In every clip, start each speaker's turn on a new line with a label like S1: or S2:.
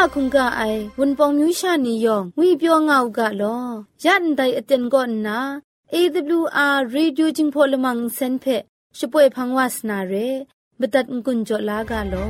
S1: คุงกะไอวุนปองมิวชานียองงุยเปียวงาวกะลอยันไดอเต็นก่อนนะ AWR Radio Jingpolamang Senphe ช่วยพังวาสนาเรบตัดกุญจลากาลอ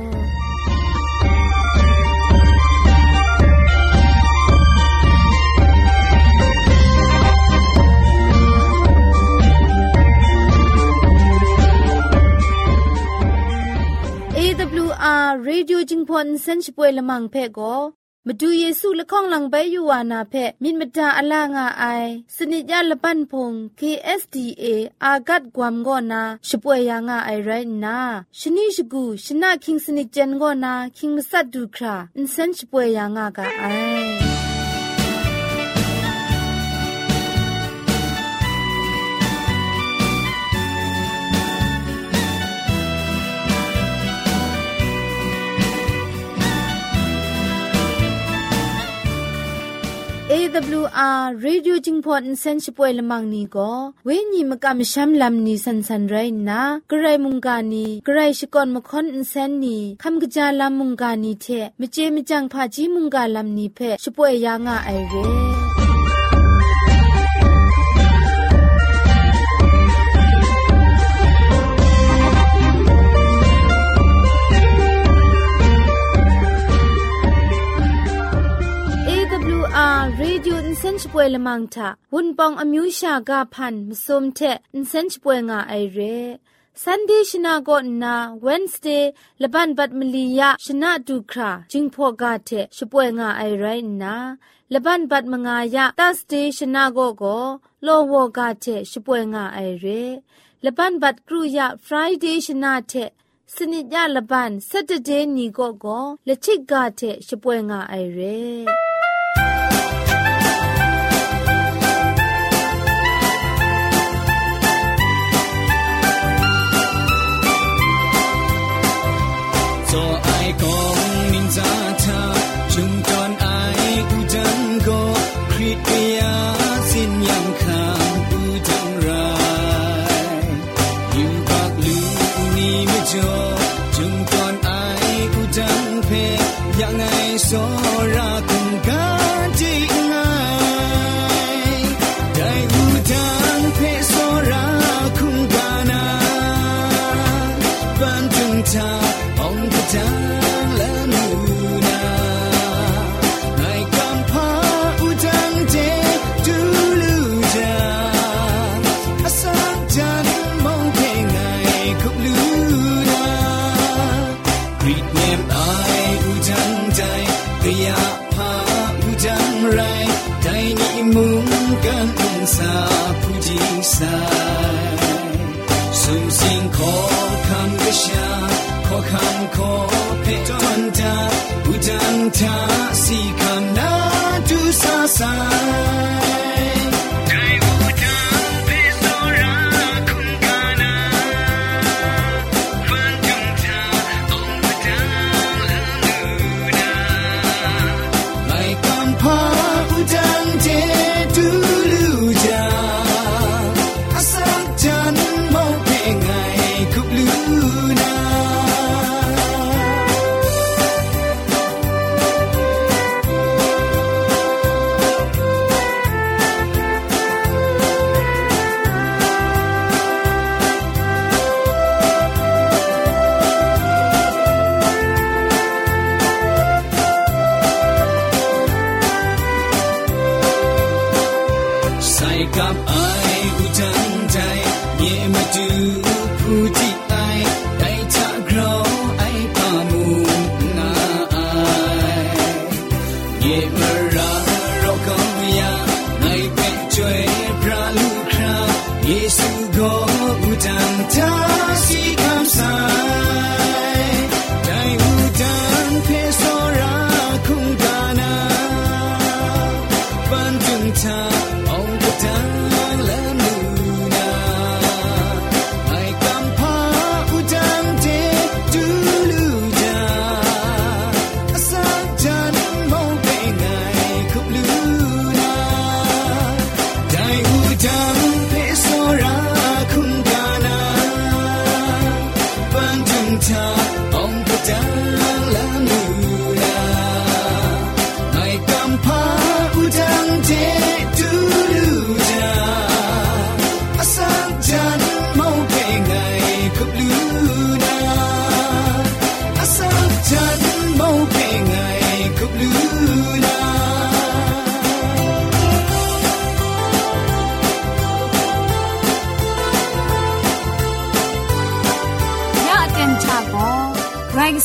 S1: AWR Radio Jingpon Senchpoe Lamang Phe go มาดูเยซูละข้องหลังใบยูวานาเพมินมดาอลางาไอสนิจยาละปันพง KSDA อากัดกวามกอนาช่วยยางาไอไรนาชนิชกูชนะคิงสนิจเจนกอนาคิงมัสัดดูคราอินเซนช่วยยางากาไอAWR Radio Jingpon Senchpoe Lamang ni go เวญีมกะมชัมลำนีสันไรนะกระไรมุงกานีกระไรชกอนมคอนอินเซนนีคำกะจาลำมุงกานีเทมเจมจังพาจีมุงกาลำนีเพช่วยยางาไอเรRadio Insenchpoe Lamang Tha วุนปองอมิวชากาพันมสมเท Insenchpoe งาไอเร Sunday ชนะกอนนา Wednesday ละบันบัดมลียะชนะดูคราจิงพอกาเทช่วยงาไอไรนะละบันบัดมงายะ Thursday ชนะโกโลโวกาเทช่วยงาไอเรละบันบัดกรุยะ Friday ชนะเทสนิจยาละบัน Saturday นีโกละชิกกาเทช่วยงาไอเร做爱公明扎他中断爱无真过 create 呀心样看无当然 you got lu ni me jo 中断爱无真配让爱说让空感情爱在无当配说让空感啊反正他จางละมูนาในกำพาอุจังเจดูลูจาอาสักจันมองเพลงไงคุบลูนากรีดเนมไออุจังใจกะยาพาอุจังไรใจนี้มุงกันสาผู้จีสายสุ่มสิ่งขอคำกระชาขอคำขอเพจวันดาอุจังทาสีคำนาดูสาสายใจอุจังเพโซราคุณกานาฟันจุงทาองอุจังละลูนาไม่กำพาอุจังเจดูลูจาอาสักจันมองเพงไงคุบลูนากับไออุจังใจเย่มาดูผู้ที่ไอได้ทักเราไอปามูนาไอเย่มาราเราก็อยากให้เป็นช่วยพระลูกคราเยซูก็อุจังทาสีคำสายได้อุจังเพโซราคุงกานาบันจุงทาองกะจางละมูนาไอกำพา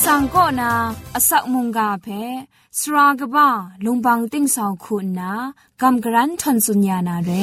S2: สังก็นาอสักมุงกาเพสรากบ้าลุงบังติ้งสาวคุณนากำกรันทนสุญญานาเร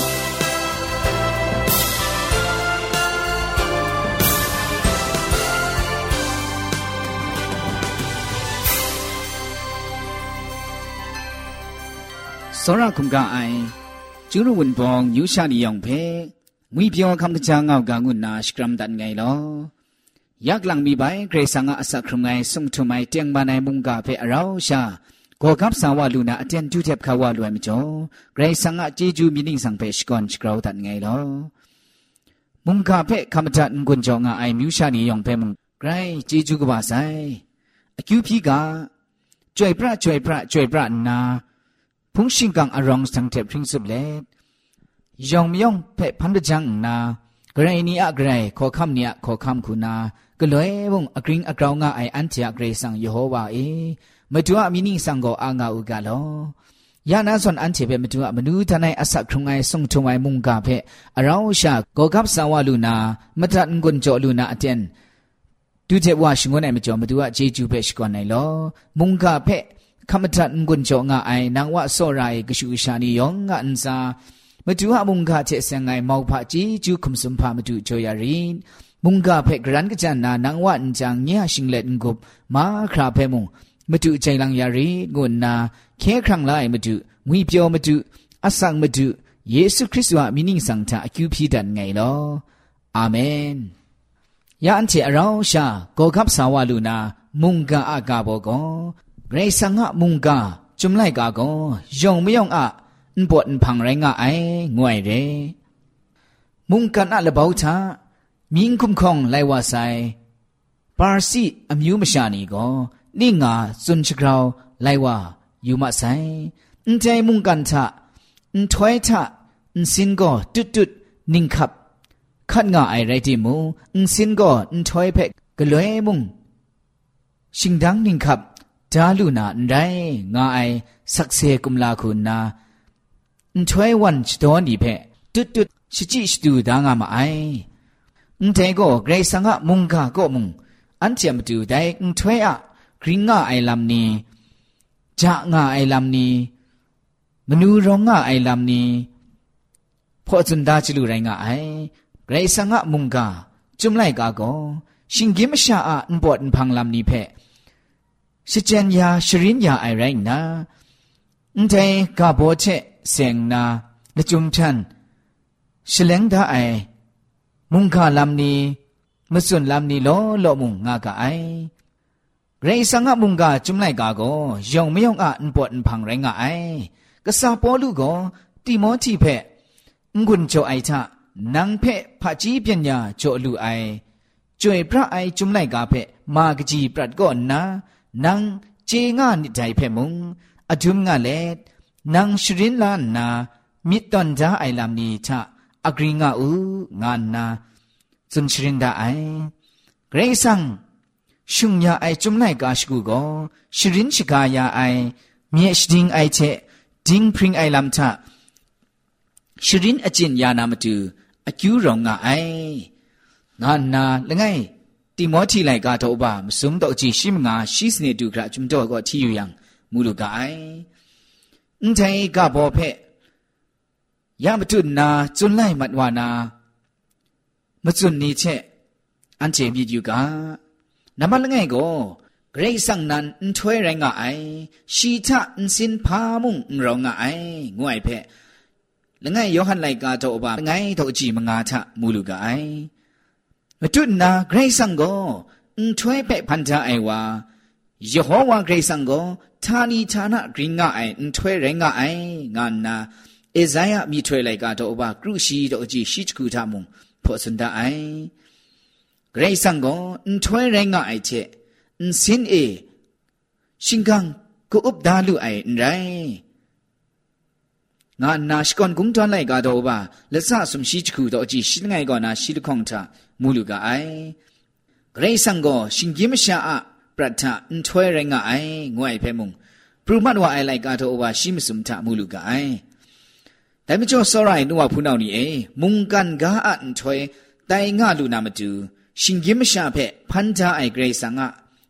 S1: စောရခုံကအိုင်ကျူရဝန်ပောင်ယူရှာနီယောင်ဖေငွေပြောคำตะจางเอากางุนนาสกรัมดันไงลอยักหลังมีใบเกรซังอาศักครุงไงส่งทุไมเตียงบานายมุงกาเพอเราชาก็กับสาวลูนาอเจนจูเทบขาวลวยมิจ่อเกรซังอาเจจูมินิงสังเพชกอนสกราวดันไงลอมุงกาเพคำจัดกุนจงไอมิวชานียองเพมุงไกรเจจูกบาไซอคิวพีกาจ่วยพระนาพุงชิงกังอารองสังเทพริงสุบเลยองมยองเพพันดจังนากระไรนี้อะกระไรขอคำเนี่ยขอคำคุณาก็เลยวงอกริงอกราวงาไออันเทียกเรสังยโฮวาเอมาดูอามินิสังโกอางาอุกาโลยานาส่วนอันเทเปมาดูมนูทนายอสักครุงไอส่งทงไอมุงกาเพอาราวชาโกกับสาวลูนามาตัดงุนโจลูนาอเจนดูเทว่าชงวนไอมาจ่อมาดูอาเจจูเพชกอนไอโลมุงกาเพคำจัดงุนโจงาไอนางว่าโซไรกชูชานียองงาอันซามาดูหามุงกาเจเสงไงมาวพะจีจูคุมสุมพามาดูโจยารีมุงกาเพกรันกจันนานางว่าอันจังเนียชิงเล็ดงบมาคราเพมุงมาดูใจลังยารีงุนนาแค่ครั้งไล่มาดูงุยเปียวมาดูอาสังมาดูเยซูคริสต์ว่ามินิงสังทาคิวพีดันไงลออาเมนยาอันเจอเราชาโกกับสาวลูนามุงกาอากาโบโกเกรซังะมุงกาจุมไลกาโกยองไม่ยองอะนบวดนพังไรงะไองวยเรมุงกันอะละเบาชามิงคุมคงไลวาไซปาร์ซีอมิวมชานีโกนี่งาซุนชกราวไลวายูมาไซนใจมุงกันทะนถอยทะนสินโกตุดนิงขับขัดงาไอไรติมูนสินโกนถอยเพกกะลวยมุงชิงดังนิงขับจาลูนาไรงาไอสักเซกุมลาคุณนาช่วยวันชดอนีเพตุดชิจิชดูดางามาไอแต่ก็เกรซังะมุงกาก็มุงอันเจียมดูได้ช่วยอะกริงงาไอลำนี้จากงาไอลำนี้มนูร้องงาไอลำนี้พอจุนดาจิลูไรงาไอเกรซังะมุงกาจุมไลกาก็ชิงกิมชาอะนบอดนพังลำนี้เพชิเจนยาชรินยาไอไรนะแต่กาโบเชเสียงนาละจุมชันเฉลงดาไอมุงกาลำนี้มาส่วนลำนี้โลมุงงากาไอเรซังะมุงกาจุมไลกาโกยองไม่ยองอะนปวดนพังไรงาไอกษาปอลูโกติโมธีเพงุนโจไอทะนางเพพะจีปัญญาโจลูไอจวยพระไอจุมไลกาเพมากจีปรัดก่อนนะนางเจงานิใจเพมุงอดุมงาเลดนางชรินลานนามิตอนจาไอลำนี้ทะอกริงาอูงานนาจุนชรินดาไอเกรซังชุงยาไอจุมไลกาชกูโกชรินชิกายาไอเมียชดิงไอเชดิงพริงไอลำทะชรินอจินยานามาดูอคิวรองงาไองานนาละไงติโมธีไลกาโตบามสุมโตจีชิมงาชิสเนดูกระจุมโตก็ที่อยู่ยังมูลูกาไอใจกาบอเพยามตุนนาจุนไลมัดวานามาจุนนี้เชอันเจมีอยู่กานามันละไงก็เกรซังนันถวยไรงาไอชีทะสินพามุงรองงาไองวยเพละไงยอหันไลกาโตบาไงโตจีมงาทะมูลูกาไอมาตุนนาเกรซังก็ถวยเพพันธะไอวายโฮวาเกรซังก็ทานีทานะกริงงาไอถวยไรงาไองานนาเอซายะมีถวยไลกาโตบากรุชีโตจีชิจกูทามุงพอสุนดาไอเกรซังก็ถวยไรงาไอเชสินเอชิงกังก็อุบดาลุไอไรงานนาชกอนกุงตอนไลกาโตบาละซะสมชิจกูโตจีชิไงก็นาชิลคงทามูลูกาไอเกรซังก็ชิงกิมชาอะปรัตถะถวยไรงาไองวยเพมุงปรุมัดว่าไอไลกาโตบาชิมสุมทามูลูกาไอแต่ไม่จ่อสอไรนัวพูนเอานี่เอมุงกันกาอันถอยไตงาลูนามาดูชิงกิมชาเพพันธะไอเกรซังอะ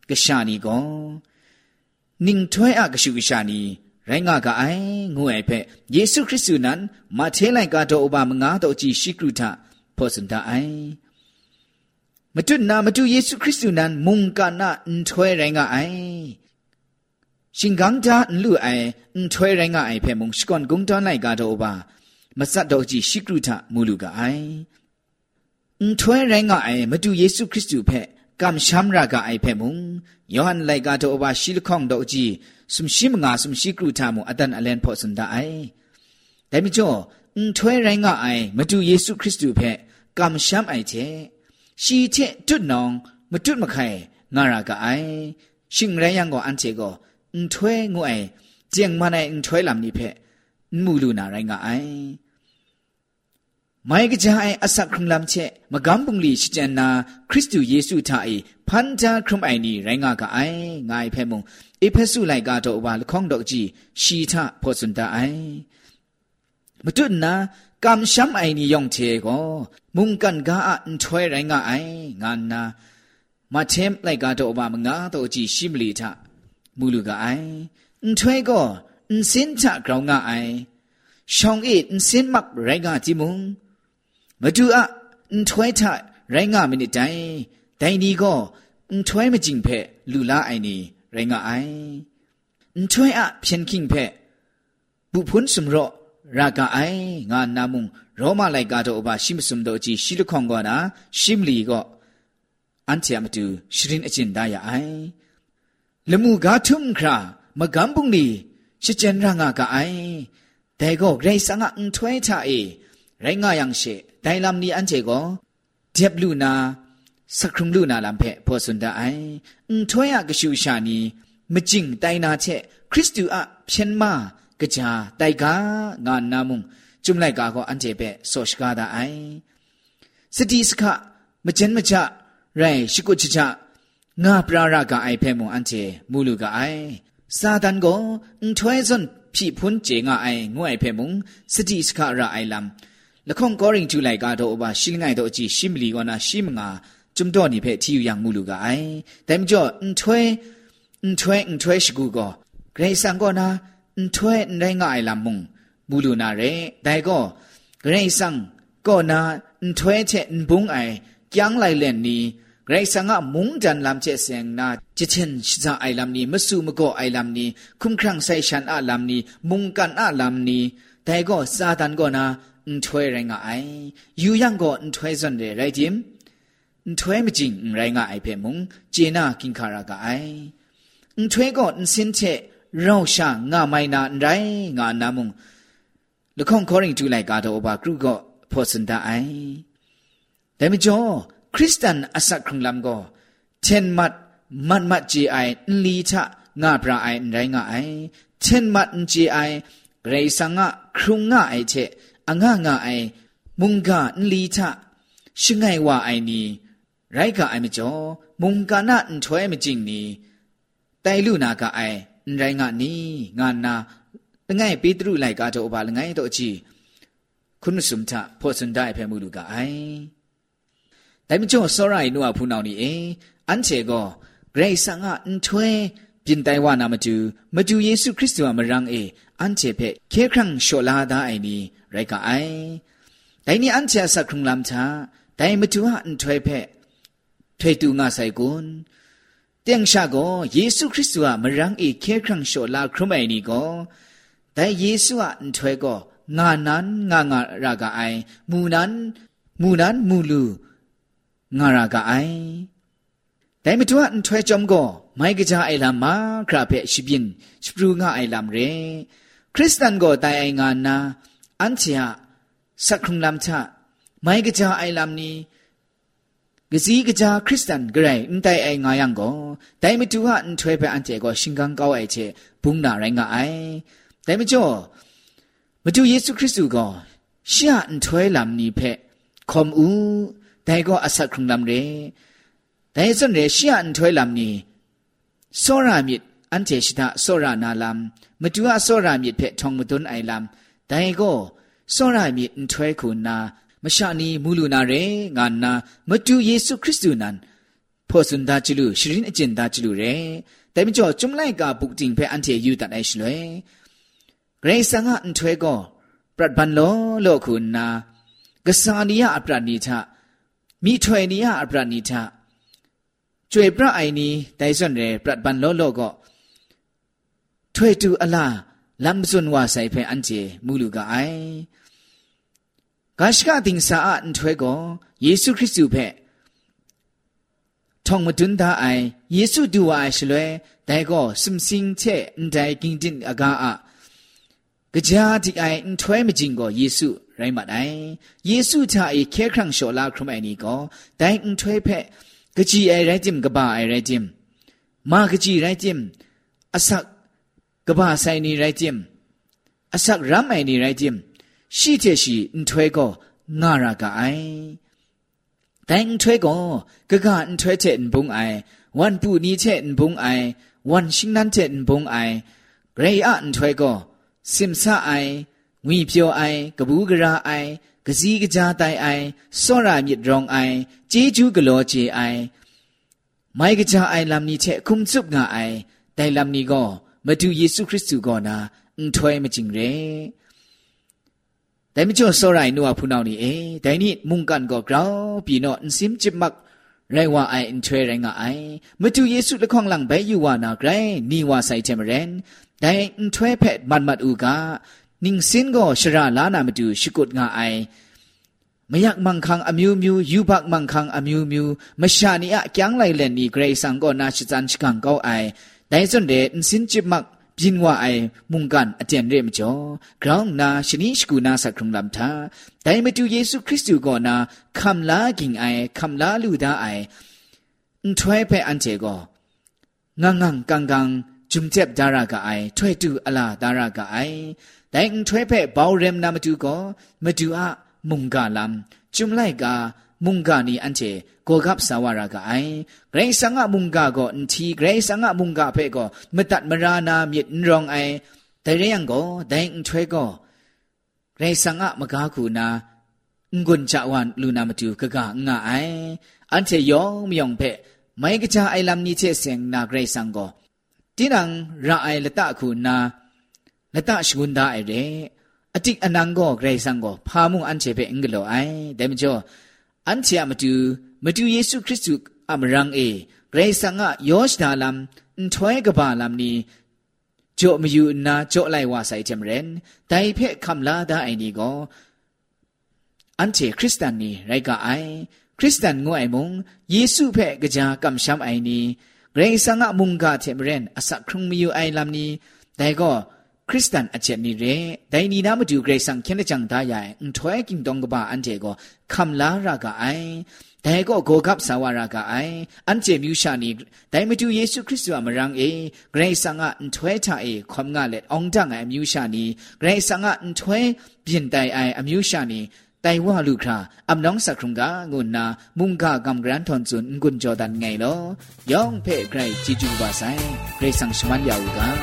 S1: กษานีก็นิ่งถ้วยกระชุกษานีไรงากะไองูไอเพเยซูคริสต์นั้นมาเทไลกาโตอบามงาโตจีชิกรุทะพอสันตาไอมาจุนามาจุเยซูคริสต์นั้นมุงกานะถ้วยไรงาไอชิงกังจาลู่ไอถ้วยไรงาไอเพมุงสกอนกุงตอนไลกาโตอบามาสัตโตจีชิกรุทะมูลูกะไอถ้วยไรงาไอมาจุเยซูคริสต์เพกำช้ำรากะไอเพมุงยอหันไลกาโตอบาชิลคองโตจีสมชิมงาสมชิกรุทามุอดันอเลนพอสันดาไอแต่มิจ่อถ้วยไรงาไอมาดูเยซูคริสต์เพกำช้ำไอเทชีเทจุดนองมาจุดมาไข่งารากะไอชิงไรยังก็อันเจก็ถ้วยงูไอเจียงมาในถ้วยลำนี้เพมูลูนาไรงาไอไม่ก็จะไออสักครุมลำเชมากำปุงลีชิจันนาคริสต์เยซูท่าไอพันจาครุมไอนี่ไรงากะไองายเพมุงเอเพสุไลกาโตอบาลข้องดอกจีชีทาพอสุนตาไอมาจุดนะกำช้ำไอนี่ยองเทก็มุงกันกาอันถอยไรงาไองานนามาเทมไลกาโตอบามงาโตจีชิมลีทามูลูกาไอถอยก็สินทากราวงาไอช่องเอ็ดสินมักไรงาจิมุงมาดูถอยทาไรงามินิใจแต่นี่ก็ถอยมาจิงเพลูลาไอนี่ไรงาไอช่วยเพียนคิงเพบุพุนสมรรากาไองานนามุงโรมาไลกาโตอบาชิมสมโดจีชิลคองกอนาชิมลีก็อันเทียมตูชรินอจินดายาไอละมูกาทุมครามากำบุงลีชิเจนรางากาไอแต่ก็ไกรสังถวยทาเอไรงายังเชไดลำนี้อันเจก็เจ็บลูนาสักครุงลูนาลำเพพอสุนดาไอถวยกชูชานีมจิงไตนาเชคริสตูเพียนมากะจาไตกางานนามุงจุมไลกาก็อันเจเปโซชกาดาไอสติสคะมเจนมจะไรชิกุชจะงาปรารากาไอเพมุงอันเจมูลูกาไอซาตันก็ถวยซนพี่พุนเจงาไองวยเพมุงสติสคะระไอลำละคงกอริงจุไลกาโตอบาชิลไงโตจีชิมลีกอนาชิมงาจุมโตนี่เพที่อยู่อย่างมูลูกาไอแต่มจ่อถวยชกูก็เกรซังก็นะถวยไรงาไอลำมุงมูลูนาเรแต่ก็เกรซังก็นะถวยเชนบุงไอยังไลเลนนี้เกรซังมุงจันลำเชเสียงนาจิเชนชิซาไอลำนี้มสูมก็ไอลำนี้คุ้มครั่งใส่ฉันลำนี้มุงกันลำนี้แต่ก็ซาตันก็นะถวยไรงาไออยู่ยังก็ถวยสันเดไรจิมถวยไม่จริงไรงาไอเพมุงเจน่ากินคารากาไอถวยก็สินเทเราช่างงาไม่นานไรงานามุงละครคอริงจูไลกาโตอบากรุก็พอสันดาไอแต่ไม่จ่อคริสเตียนอสักครุงลำก็เช่นมัดจีไอลีทะงาปราไอไรงาไอเช่นมัดจีไอเรซังะครุงงาไอเชงาไอมุงกาลีทะชิงไงว่าไอนี้ไรกาไอไม่จ่อมุงกานะถวยไม่จริงนี้ไตลูนากาไอไรงานี้งานนาละไงปีตรุไลกาโตอบาละไงโตจีคุณสมทะพอสันได้เพมูลูกาไอแต่ไม่จ่อสอไรนัวพูนเอานี่อันเชก็เกรซังถวยปินไตวานามาจูเยซูคริสต์มารังอันเชเพเคครั้งโชลาดาไอนี้ไรกาไอแต่นี่อันเชสักครุงลำชาแต่มาจูอันถวยเพถวยตูงาไซกุนเตียงชาโกเยซูคริสต์มารังเคครั้งโชลาครุมไอนี่ก็แต่เยซูอันถวยก็งานั้นงารากาไอมูนั้นมูลูงารากาไอแต่ไม่ตัวอันถวยจอมก็ไม่กระจายไอลำมากราเพชิบินสปรูงาไอลำเรคริสตันก็ตายไองานนาอันเชียสักครุงลำชาไม่กระจายไอลำนี้กะซีกะจาคริสเตียนกระไรไตไองายังก็แต่ไม่ตัวอันถวยไปอันเจก็ชิงกังเก้าไอเชบุงนาไรงาไอแต่ไม่จ่อมาดูเยซูคริสต์ก็เชื่ออันถวยลำนี้เพคอมอูแต่ก็อสักครุงลำเรแต่ส่วนเรเชื่ออันถวยลำนี้โซรามิดอันเจชิตาโซรานาลำมาดูว่าโซรามิดเพทองมุตุนไอลำแต่ก็โซรามิดอันถวยคุณนามชานีมูลูนาเรงานนามาดูเยซูคริสต์นั้นพอสุนดาจิลุชรินอจินดาจิลุเรแต่ไม่จ่อจุ่มไล่กาบุกจิงเพ่อันเทยูตัดไอชเลยเกรซังอันถวยก็ปรัดบันโลคุณนากษานียอัปรานิทะมีถวยนียอัปรานิทะช่วยพระไอนี้แต่ส่วนเรปรัดบันโลก็ถวยตูอลาลำซุนว่าใส่เพ่อันเทมูลูกาไอกาชกาติงสาอันถวยก็เยซูคริสต์เพ่ท่องมาดุนดาไอเยซูดูว่าไอชลวยแต่ก็สมสิงเชอันใดกิงดินอากาอะกะจาติไออันถวยมจิงก็เยซูไรมาไอเยซูท่าไอแค่ครั้งโชลาครุมไอนี้ก็แต่อันถวยเพ่กะจีไอไรจิมกะบาไอไรจิมมากะจีไรจิมอสักกะบาไซนีไรจิมอสักรัมไอนีไรจิมชีเทชีอันถวยก็งารากะไอแต่อันถวยก็กะกะอันถวยเจอันบุงไอวันปูนี้เจอันบุงไอวันชิงนั้นเจอันบุงไอเรอะอันถวยก็ซิมซาไอวีเปียวไอกะบูกะราไอกะซีกะจาไตไอซ้อรามิดรองไอเจจูกะโลเจไอไมกะจาไอลำนี้เชคุมซุบงาไอแต่ลำนี้ก็มาดูเยซูคริสต์ก็นาอันถวยมาจริงเรแต่ไม่จ่อซ้อไรนัวผู้นานี่แต่นี่มุงกันก็กราวปีโนอันซิมจิบมักไรว่าไออันถวยไรงาไอมาดูเยซูละข้องหลังไปอยู่ว่านาไกรนี่ว่าใส่เจมเรนแต่อันถวยเพ็ดมันมัดอูกานิ่งสินก็ชราลานามาดูชิกุดงาไอไม่อยากมังคังอมิวมิวยูบักมังคังอมิวมิวไม่ชานี่อะยังไลเลนนี่เกรซังก็นาชิจันชิกังเก้าไอแต่ส่วนเดนสินจิบมักบินว่าไอมุงกันอาจารย์เรียมจ่อกราวนาชนิชกูนาสักครุงลำธาแต่มาดูเยซูคริสต์ก็นาคำลากิงไอคำลาลูดาไอถวยเพ่อันเจก็งังกังจุมเจ็บดารากาไอถวยดูอลาดารากาไอแต่ถวยเพ่บ่าวเรมนามาดูก็มาดูอะมุงกาลำจุมไลกามุงกานี่อันเจโกกับสาวารากาไอเกรซังะมุงกาก็อันทีเกรซังะมุงกาเพ่ก็มตัดมรานามิดรองไอแต่เรื่องก็แต่ถวยก็เกรซังะมกาคูนางุนจาวันลูนามาดูกะกะงาไออันเจยองมยองเพ่ไม่กะจาไอลำนี้เจเสียงนาเกรซังก็ทีนังราไอละตะคูนาละตะชกุนดาไอเรอติกอนังก็เกรซังก็พามุงอันเจเพ่อิงกโลไอแต่มจ่ออันเจมาดูเยซูคริสต์อามรังเกรซังะยอชดาลัมถวยกบาลัมนี้จ่อมาอยู่นาจ่อไลว่าใส่เจมเรนแต่เพ่คำลาดาไอนี้ก็อันเจคริสเตียนนี่ไรกะไอคริสเตียนงวยมุงเยซูเพ่กะจากำช้ำไอนี้เกรซังะมุงกาเทมเรนอสักครุงมีอยู่ไอลัมนี้แต่ก็คริสเตียนอาจจะนี่เรแต่นี่นามาดูเกรซังเขียนจังได้ใหญ่ถวยกินดงกบาอันเจก็คำลารากะไอแต่ก็โกกับสาวารากะไออันเจมิวชานีแต่มาดูเยซูคริสต์อามรังเกรซังะถวยท่าความงาเล็ดองจังไอมิวชานีเกรซังะถวยเปลี่ยนใจไออมิวชานีแต่ว่าลูกคราอำน้องสักครุงกางุนนามุงกากำกรันทอนจุนกุนจอดันไงลอยองเพ่ไกรจิจูบาไซเกรซังชมันยาวกา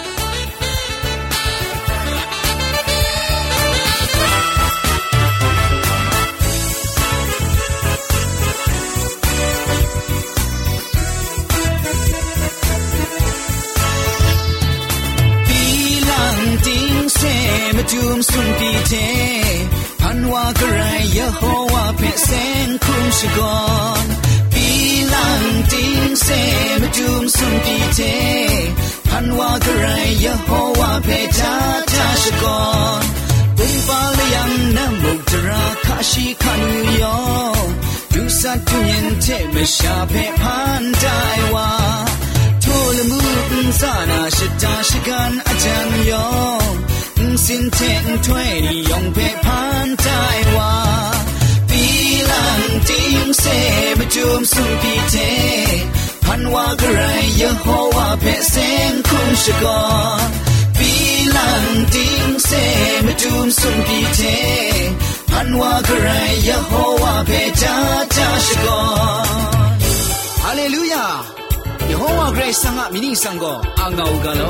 S1: มาจุมสุนปีเทพันวากระไรยะโฮวาเพเซนคุมชกอนปีลังติงเซมาจุมสุนปีเทพันวากระไรยะโฮวาเพจาจาชกอนปุงปาลยังนะมุตราคาชิคานุยอดูสัตทุเย็นเทมชาเพพันใจว่าโทลมุนซานาชิตาชิกันอาจารย์ยอสินเทนถ้วยยองเพพันใจว่าปีลังจิงเซมาจุมสุนปีเทพันว่ากระไรยะโฮวาเพเซนคุมชกอนปีลังจิงเซมาจุมสุนปีเทพันว่ากระไรยะโฮวาเพจาจาชกอนฮาเลลูยายะโฮวาเกรซังะมินิซังโกอางาวกาโล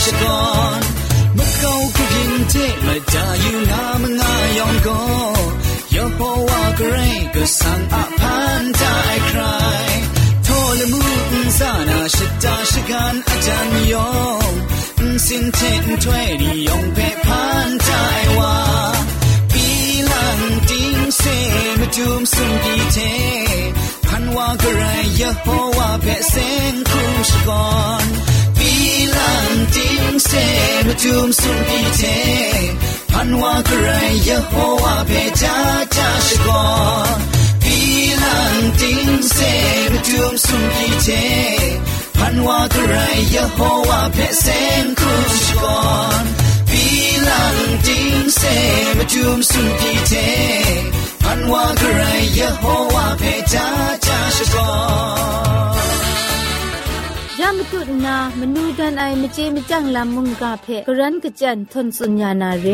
S1: ชกอนมะเขาคุกินเทมาจาอยู่งามงายองโกยโฮวากเรก็สั่งอภันตายใครโทละมุนซานาชิตาชิกันอาจารย์ยองสินเทนถ้วยดิยองเพพันตายว่าปีหลังติ้งเซมาจุมสุมกีเทพันว่ากระไรยโฮวาเพเซนคุมชกอนปีหลังติ้งเซมาจุมสุมกีเทพันว่ากระไรยโฮวาเพจาจาชกอนปีหลังติ้งเซมาจุมสุมกีเทพันว่ากระไรยโฮวาเพเซนคุมชกอนปีหลังติ้งเซมาจุมสุมกีเทพันว่ากระไรยโฮวาเพจาจาชกอน
S3: ยามตุนามนูดันไอมเจมจังลามุงกาเพกรันกจันทนสุญญานาเร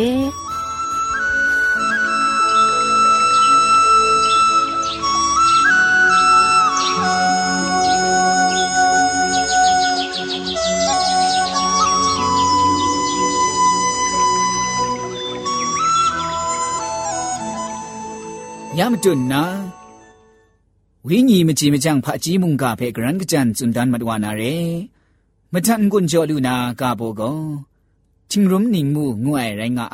S1: ยามตุนนาวิญญ์มจีมจังพระจีมุงกาเพกรันกจันสุนดันมัดวานาเรมทันกุนจอลูนากาโบโกชิงรุมนิงมูงวยไรงาไอ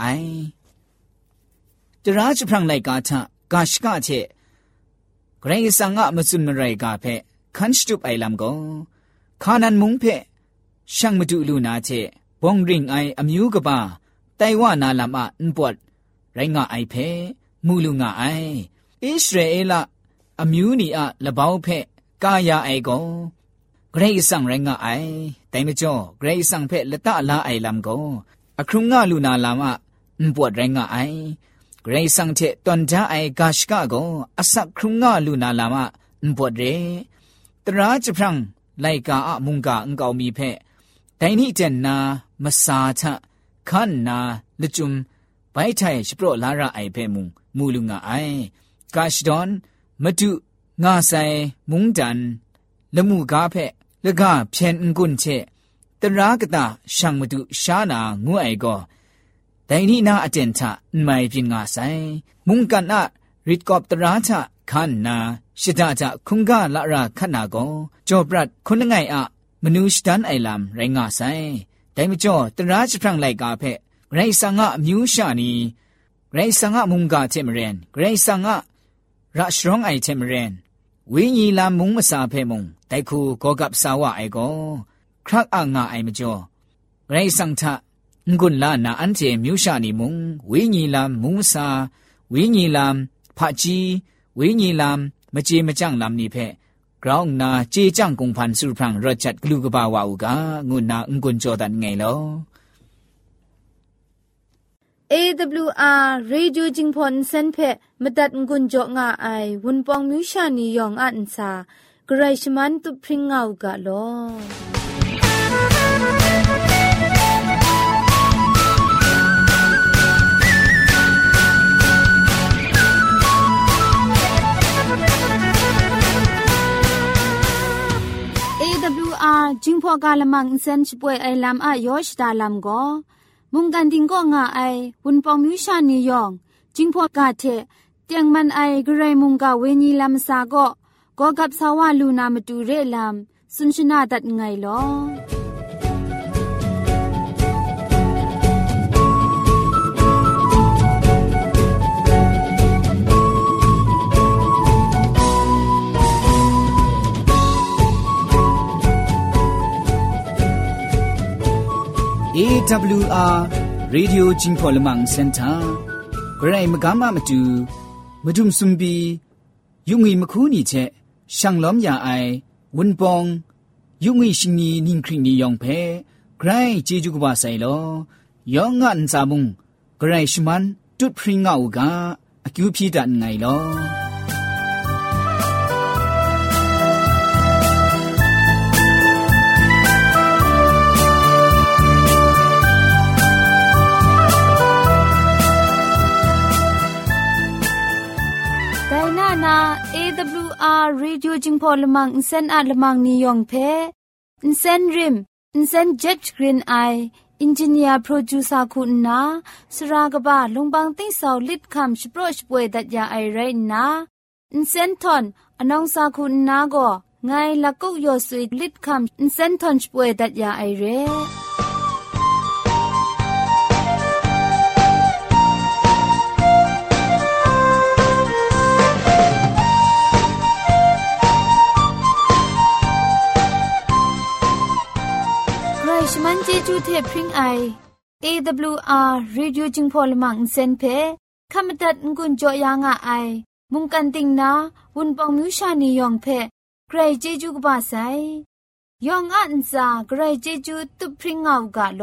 S1: จราจพรังไลกาทะกาชกาเชไกรสังะมสุนไรกาเพคันสตุปไอลำโกคานันมุงเพช่างมาดูลูนาเชบงริงไออมิวกบาไตว่านาลำอะนปวดไรงาไอเพมูลูงาไออิสราเอลအမျိုးနီအလပောင်းဖက်ကာယာအိုင်ကိုဂရိတ်ဆောင်ရငါအိုင်တိုင်မကျော်ဂရိတ်ဆောင်ဖက်လတလာအိုင်လမ်ကိုအခရုငါလူနာလာမအန်ပွတ်ရငါအိုင်ဂရိတ်ဆောင်တဲ့တွန်ကြအိုင်ဂါရှကကိုအစခရုငါလူနာလာမအန်ပွတ်ရဲတရာချဖရန်လိုက်ကာအမုန်ကအန်ကောမီဖက်တိုင်နိတဲ့နာမစာချခန်နာလချုံဘိုင်ထိုင်စပရလာရအိုင်ဖက်မူလူငါအိုင်ဂါရှဒွန်မတုငါဆိုင်မုန်တန်လမှုကားဖက်လကဖြန်ငွန်းချက်တရာကတာရှံမတုရှာနာငွအိုင်ကောဒိုင်နီနာအတန်ထမိုင်ပြင်းငါဆိုင်မုန်ကန်အရစ်ကော့တရာချခန်နာရှဒကြခုံကလာရခနာကောဂျောပရတ်ခုနငိုင်အမနုရှတန်အိုင်လမ်ရိုင်းငါဆိုင်ဒိုင်မကျော်တရာချဖရန်လိုက်ကားဖက်ဂရိဆာငါအမျိုးရှာနီဂရိဆာငါမုန်ကချက်မရင်ဂရိဆာငါရရှရောင်းအိုင်ချင်မရင်ဝိညာဉ်လာမုံမစာဖဲမုံတိုက်ခုကောကပ်စာဝအိုင်ကိုခရက်အငါအိုင်မကျော်ဂရိစံထငွန်းလာနာအန်ကျေမြူရှာနီမုံဝိညာဉ်လာမုံမစာဝိညာဉ်လာဖာကြီးဝိညာဉ်လာမကြေမကြန့်လမ်နီဖဲဂရောင်းနာကြေကြန့်ကုံဖန်စုဖရန်ရချတ်ဂလူကဘာဝါဥကငွန်းနာငွန်းကျော်တန်ငိုင်လော
S3: AWR Radio Jingpon Senphe Madat Ngun Jo Nga Ai Wunpong Mushani Yong Ansa Graishman Tu Pringau Ga Lo AWR Jingpo Galamang Sen Chpoi Ai Lam A Yosh Da Lam Goมุงกันดิงก็ง่าไอวุนปองมิวชานียองจิงพอกาเทเตียงมันไอกระไรมุงกาเวนีลำซาก็กับสาวาลูนามาดูเรลามสุนชนาดัดไงลอ
S1: AWR Radio Jingpolamang Center ဂရိုင်မကမမတူမဒုံစွန်ဘီယုံငီမခုနီချက်ရှန်လောမ်ယာအိုင်ဝွန်ပောင်ယုံငီရှင်နီနင်းခရင်နီယောင်ဖဲဂရိုင်ဂျေဂျူကဘာဆိုင်လောယောငန်စာမုံဂရိုင်ရှမန်တွတ်ဖရင်ငါဥကအကျူဖြီတန်ငိုင်လော
S3: AWR Radio Jingpo Lamang Insen at Lamang Niyong Pe Insen Rim Insen Jet Green Eye อินจิเนียร์โปรดิวเซอร์คุณนาสรากบ้าลงบางติ้งสาวลิดคำชิโปรชป่วยดัดยาไอไรนะอินเซนทอนอนองซาคุณนาก็ไงลักกุกยอสุยลิดคำอินเซนทอนช่วยดัดยาไอเร่ใครชมันเจจูเทพริงไอ AWR Radio จิงพอลมังเซนเพขมตัดงุนจอยางไอมุงกันติงนาวุนปองมิวชานียองเพใครเจจูกบาไซยองอันซาใครเจจูตุพริ้งเอากาโล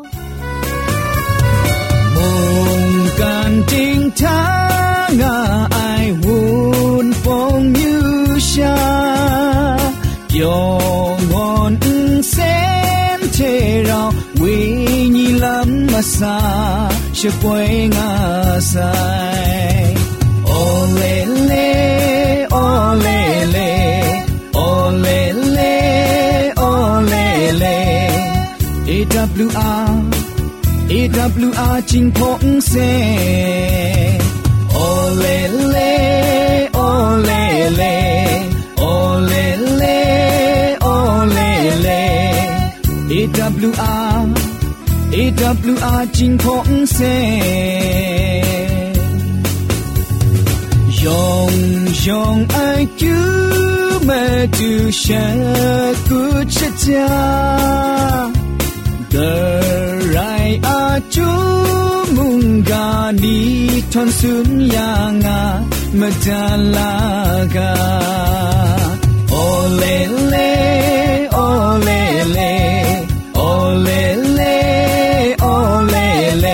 S1: มุงกันติงทางไอวุนปองมิวชายองอนเซนเทเราวิญีลำมาซาช่วยงาไซโอเลเลโอเลเลโอเลเลโอเลเล AWR จิงพงเซโอเลเลโอเลเลโอเลเลโอเลเล AWR จิงพงเซยองไอคิวแม่ดูฉันกูจะจาเดรายอาจูมุงกานีทอนสุนยางามาดาลากาโอเลเลโอเลเลโอเลเลโอเลเล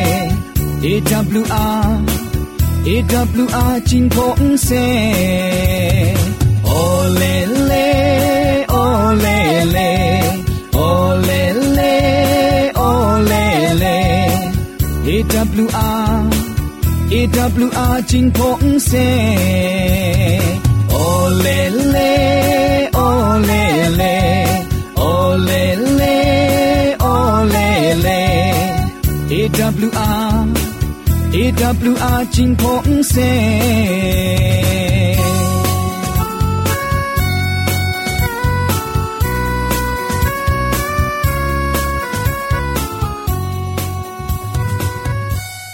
S1: AWR จิงพงเซโอเลเลโอเลเลโอเลเลโอเลเล AWR จิงพงเซโอเลเลโอเลเลโอเลเลโอเลเล AWR จิงพงเซ